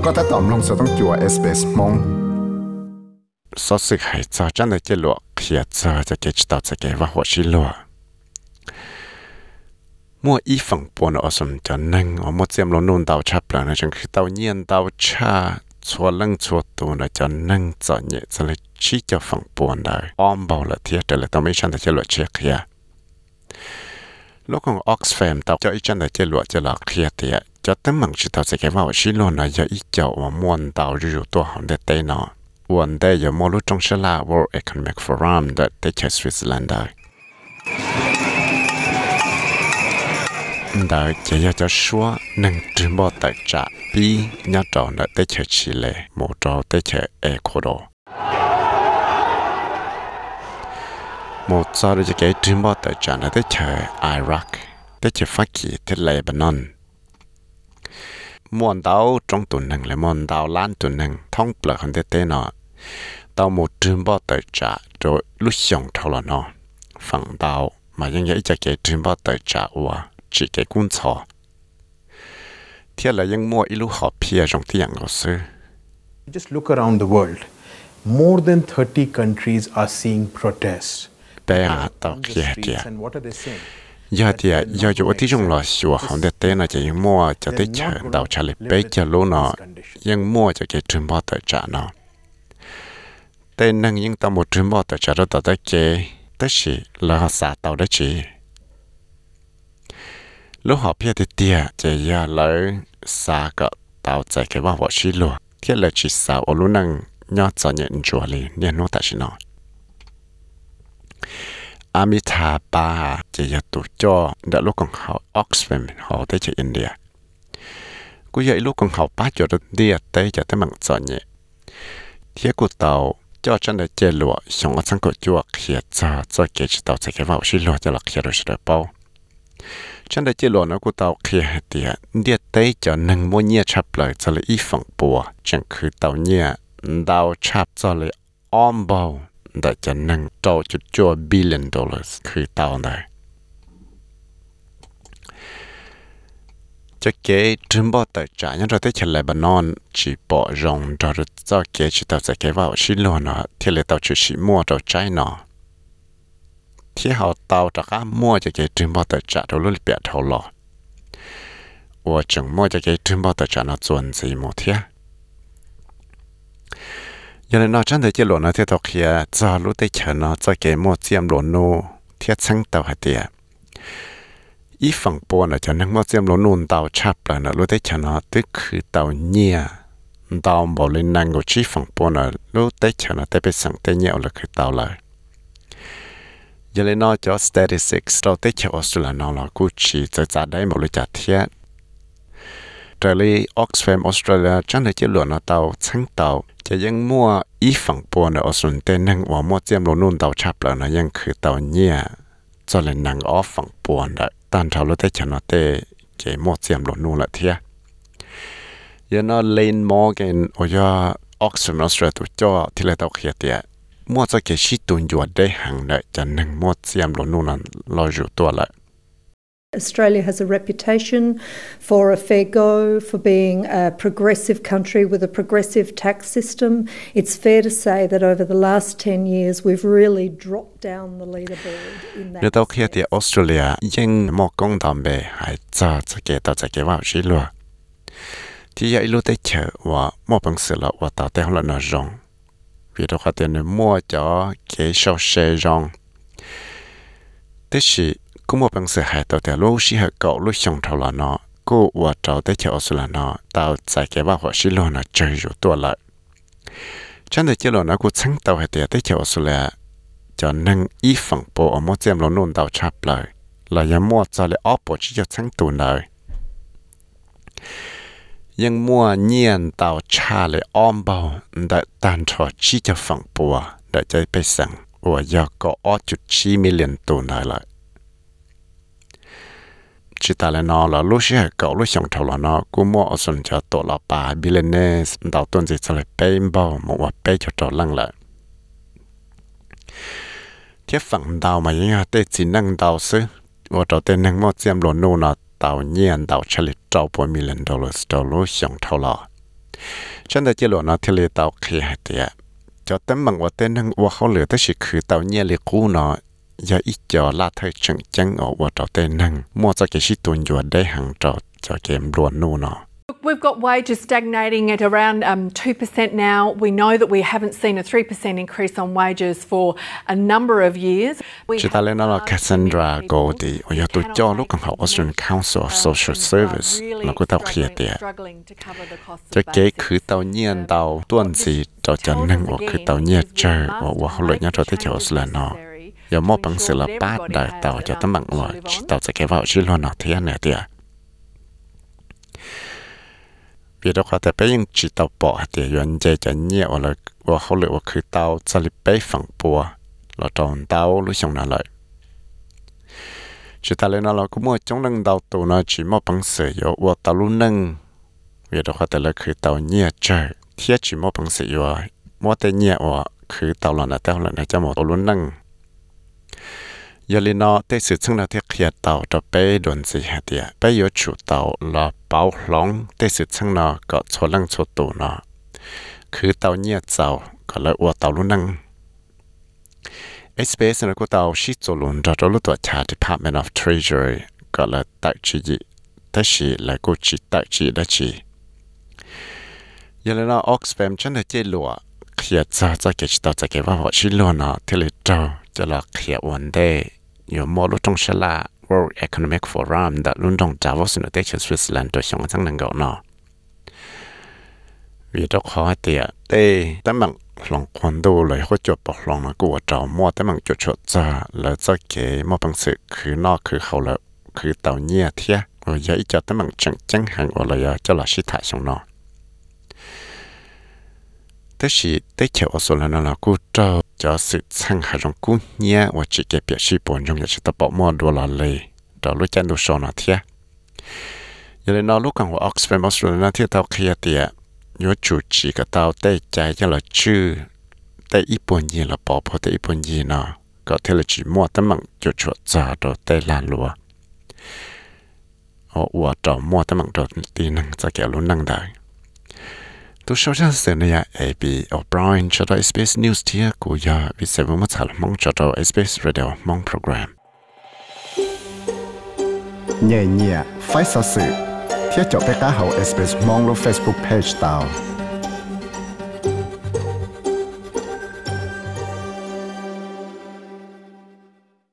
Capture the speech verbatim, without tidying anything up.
ก็ถ้าตอมลงสต้องจัว เอส บี เอส มงสอสึกให้จอจันได้เจลวกเขียจอจะเกจต่อจะเกว่าหัวชิลัวมัวอีฝั่งปวนอสมจะนั่งอมัวเจียมลนุ่นเตาชับแล้วนะจังคือเตาเนียนเตาชาชัวลังชัวตัวนะจะนั่งจอเนี่ยจะเลยชี้จะฝั่งปวนได้อ้อมเบาละเทียแต่เลยต้องไม่ชันแต่เจลวกเชียเขียลูกของออกซแฟมเตาจะอีจันแต่เจลวกจะหลอกเขียเตียจะตั้งมังชิเตาจะเกว่าหัวชิลัวนะจะอีเจ้าว่าม้วนเตาอยู่ตัวของเดเตนอวันเดียมอลุจงชลา World Economic Forum ได้ได้ใช้สวิตเซอร์แลนด์ได้ได้จะอยากจะชัวหนึ่งจุดบ่แต่จะปีนี้จอได้ได้ใช้ชิลีหมดจอได้ใช้เอควาดอร์หมดจอได้จะเกิดจุดบ่แต่จะได้ใช้อิรักได้ใช้ฟักกี้ที่เลบานอนมวนดาวจงตุนหนึ่งและมวนดาวล้านตุนหนึ่งท่องเปลือกคนเต้นอดาวหมดจุดบ่แต่จะโดยลุชยงเท่าละนอฝั่งดาวมายังยังจะเกิดจุดบ่แต่จะว่าchỉ cái cuốn sổ, thế là những mua ít lúc họ phía trong tiếng Anh rồi. Just look around the world, more than thirty countries are seeing protests. Bây giờ tao kia kia. Giờ thì giờ chỗ tí trong là sửa không để tên là chỉ những mua cho tới chờ đào trả lại bây giờ luôn nó, những mua cho cái trường bảo tài trả nó. Tên năng những tao một trường bảo tài trả đó tao tới cái, tới chỉ là họ xả tao đấy chỉ. Lúc họ biết thì tia chỉ giờ lấy xa cái tàu chạy cái vào vỏ xí lúa, thế là chỉ sao ở lúc năng nhớ cho nhận chùa liền nên nó tại sao nó Amitabha chỉ giờ tụ cho đã lúc còn học Oxford họ tới chơi India, cứ vậy lúc còn học bát cho India tới cho tới bằng cho nhẹ, thế của tàu cho chân để chơi lúa, xong ở trong cổ chùa kia cho cho cái tàu chạy cái vào xí lúa cho là kia rồi sẽ bao chân đại chế lộ nó của tàu kia thì địa tây cho nâng mua nhia chắp lại cho lấy ít phần bùa chẳng cứ tàu nhia đào chắp cho lấy om bầu để cho nâng trâu chút cho billion dollars cứ tàu này cho cái trứng bò tài trả nhân rồi tới chợ Lebanon chỉ bỏ rong rồi cho cái chỉ tàu sẽ cái vào xí lúa nó thì lấy tàu chỉ xí mua rồi trái nóที่เขาเตาจากข้ามั่วจะเกิดถึงบ่แต่จะเราลุ้นเปียเท่าหล่อว่าจังมั่วจะเกิดถึงบ่แต่จะน่าจวนสีหมดเทียยันนอจันได้เจหลวนะที่ตกเขียจะรู้ได้เฉยนะจะเกิดมั่วเจียมหลวนูเทียชั้งเตาหัดเดียอีฝั่งปนจะนั่งมั่วเจียมหลวนูนเตาชับเลยนะรู้ได้เฉยนะตึกคือเตาเนี่ยเตาบ่เลยนั่งกับชีฝั่งปนรู้ได้เฉยนะแต่ไปสั่งแต่เนี่ยเลยคือเตาเลยgiờ lên nói cho statistics đầu tiên cho Australia nó là cú chỉ cho giá đấy một lời trả thiệt. Trở lại Oxfam Australia chẳng thể chỉ luận nó tàu sáng tàu chỉ những mua ý phẳng buồn ở Australia tên năng và mua chiêm lô nôn tàu chắp là nó những khử tàu nhẹ cho lên năng ở phẳng buồn đấy tan thảo lúc tới cho nó tê chỉ mua chiêm lô nôn là thiệt. Giờ nó lên Morgan ở cho Oxfam Australia tụi cho thì là tàu kia thiệt mua cho cái shit tuần juột để hàng đợi cho nên mua xiêm lỗ nôn là lo rượu tua lại. Australia has a reputation for a fair go, for being a progressive country with a progressive tax system. It's fair to say that over the last ten years we've really dropped down the leaderboard in that. nếu tao kia thì Australia nhưng một công đồng bề hay cho cho cái tao cho cái vào xí luôn. Thì vậy lúc tới chợ và một bằng sự là và tao tới là nó rong. Vì đó có thể mua cho cái số xe rong. Thế thì cũng một bằng sự hại tàu theo lúc xí hại cậu lúc xong thầu là nó cô và trâu tới chợ số là nó tàu chạy cái vào họ xí lô nó chơi rủ tua lại. Chẳng thể chế lô nó cũng chẳng tàu hại tới chợ số là cho nâng ý phẳng bộ ở một chém lô nôn tàu chắp lại là yang mua cho lại ốp bộ chỉ cho chẳng tù nơi. Nhưng mua nhiên tàu cha lại ôm bầu để tàn trò chỉ cho phẳng bùa để chơi bê sẵn và do có ớt chút chi million tù này lại. Chỉ ta lại nó là lúc xưa cậu lúc xong thầu là nó cũng mua ở sân cho tổ là bà billionaires tàu tuần gì cho lại bê bầu một vật bê cho trò lăng lại. Thế phẳng tàu mà những tê chỉ năng tàu sư và trò tên năng mua chiếm lộn nô nó tàu nhiên tàu trả lịch trâu bốn million dollars tàu lúc xong thầu là ฉันได้เจอหน้าที่เลยเตาเคลียเดียจะเต็มมังว่าเต้นนั่งว่าเขาเหลือแต่สิคือเตาเนี่ยเลยกูเนาะอย่าอีจอลาเธอจังจังออกว่าเตาเต้นนั่งมัวจะเกชิตุนอยู่ได้หังเตาจะเกมล้วนนู่นเนาะ We've got wages stagnating at around um, two percent now. We know that we haven't seen a three percent increase on wages for a number of years. จิตาเลนเรา Cassandra Goldie 我要对焦ลูกของเขา Australian Council of Social Service แล้วก็เตาเคลียเดียจะเก๋คือเตาเนียนเตาต้วนสีจะจะนั่งว่าคือเตาเนียเจอว่าว่าเขาเลยเนี่ยจะที่จะออสเตรเลียเนาะอย่ามอบังเสละป้าได้เตาจะตั้งบังเลยเตาจะเก็บเอาชิ้นละเนาะเทียนเนี่ยเดียvì đó có thể bây giờ chỉ tàu bỏ thì原chế cho nhiều là và họ lựaคือเตาจะลิไปฝั่งปัวเราจอนเตาหรือช่องนั้นเลยจุดอะไรนั่นเราก็มั่วจ้องนั่งเตาตัวนั้นchỉมั่วบังเสียว่าเตาลุ่นนั่งvì đó có thể làคือเตาเนี่ยเจอเทียchỉมั่วบังเสียว่ามั่วแต่เนี่ยว่าคือเตาหล่อนแต่หล่อนจะมั่วเตาลุ่นนั่งยาลินอได้สื่อซึ่งเราที่เขียนเตาจะไปโดนสิฮะเดียไปยชูเตาละเป่าหลงได้สื่อซึ่งเราก็ชวนลังชวนตูเนาะคือเตาเนี่ยเจ้าก็เลยอวดเตาลุ่นนั่งเอสเปสเราก็เตาชิโจลุนเราจะรู้ตัวชา Department of Treasury ก็เลยตัดจีแต่ชีแล้วก็จีตัดจีได้จียาลินอออกสเปมฉันได้เจลัวเขียนจะจะเกิดต่อจะเกิดว่าหัวชิลัวเนาะที่เลยเจ้าจะละเขียนวันเดย์อยู่มอลุตรงฉลา World Economic Forum ดัดลุ่นตรงจาวสุนเตชสวิตเซอร์แลนด์ตัวชงทั้งนั้นก็เนาะวิธีขอเตียเต้แต่มันลองคนดูเลยเขาจบบอกลองมากูว่าเจ้ามัวแต่มันจุดชดจ้าแล้วจะเก๋มัวบังสึกคือนอกคือเขาแล้วคือเต่าเนียเทียว่าอย่าอีจัดแต่มันจังจังหังว่าเลยจะละชิตาชงเนาะแต่สิได้เขียวส่วนนั้นเรากูเจ้าจะสื่อสั่งหาจงกูเนี่ยว่าจะเก็บเปียชีปนจงอยากจะตบมัวดูละเลยเรารู้จันดูโซนเทียอย่าเลยนอลูกของว่าออกซฟอร์ดออสเตรเลียที่เตาเคลียเตียยศจูจีกับเตาได้ใจจะละชื่อได้อีปนยีละปอพอได้อีปนยีเนาะก็เทเลจีมัวแต่มันจุดชดจ่าโดดได้ลานลัวเอาอวดเจ้ามัวแต่มันโดดตีนังจะแก่ลุ้นนังได้ตัวชาวบ้านเสนอ เอ บี O'Brien จาก เอส บี เอส News ที่กูอยากวิจัยวิจัยมองจาก เอส บี เอส Radio มองโปรแกรมเนี่ยเนี่ยไฟสื่อที่จบไปก้าเขา เอส บี เอส มองลง Facebook Page ตาว